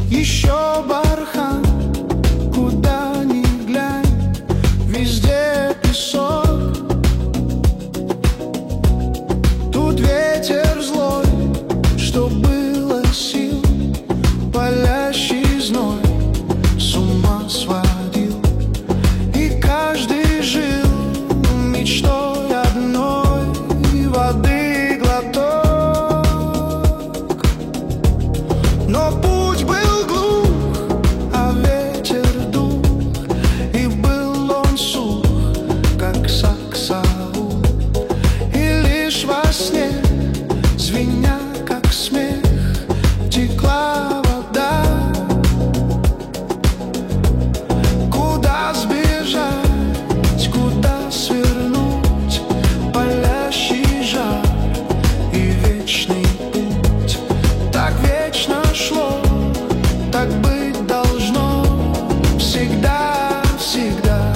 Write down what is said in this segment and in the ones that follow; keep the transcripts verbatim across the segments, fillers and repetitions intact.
Еще бархан, куда ни глянь, везде песок. Тут ветер злой, что было сил, палящий зной с ума сводил. И каждый жил мечтой одной — воды глоток. Но путь был глух, а ветер дух, и был он сух, как саксаул. И лишь во сне, звеня как смех, текла вода. Куда сбежать, куда свернуть, палящий жар и вечный путь. Так вечно шло, так быть должно всегда, всегда.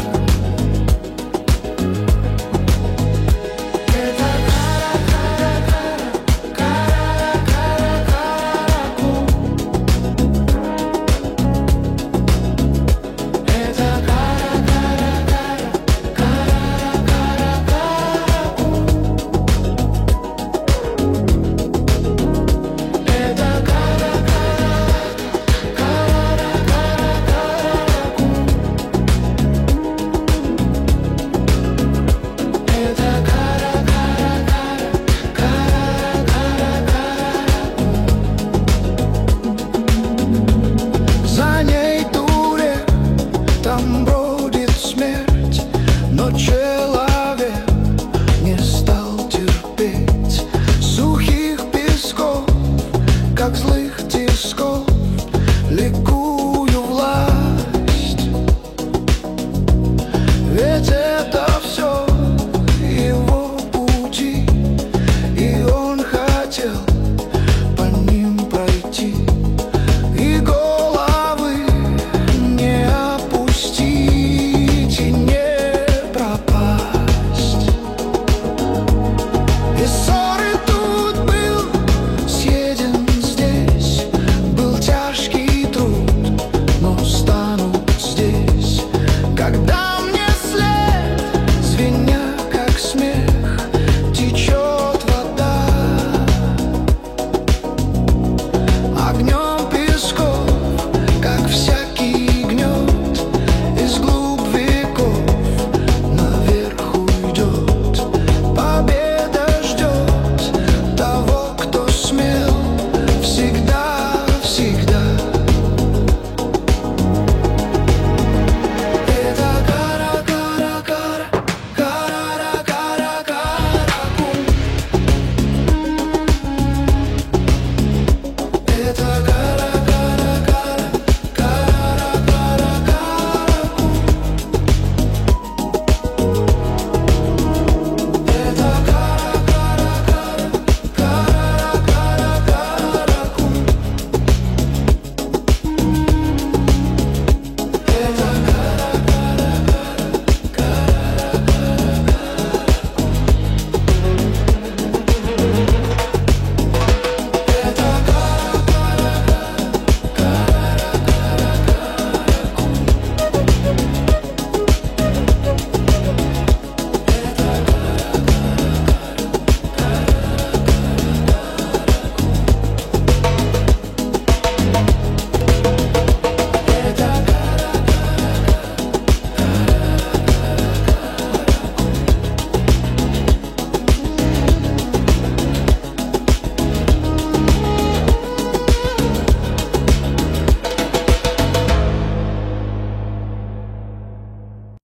Это кара-кара-кара, кара-кара-караку. Это кара-кара-кара, кара-кара-караку. Это за ней турек, там бродит смерть, но человек не стал терпеть сухих песков, как злых тисков, ликует.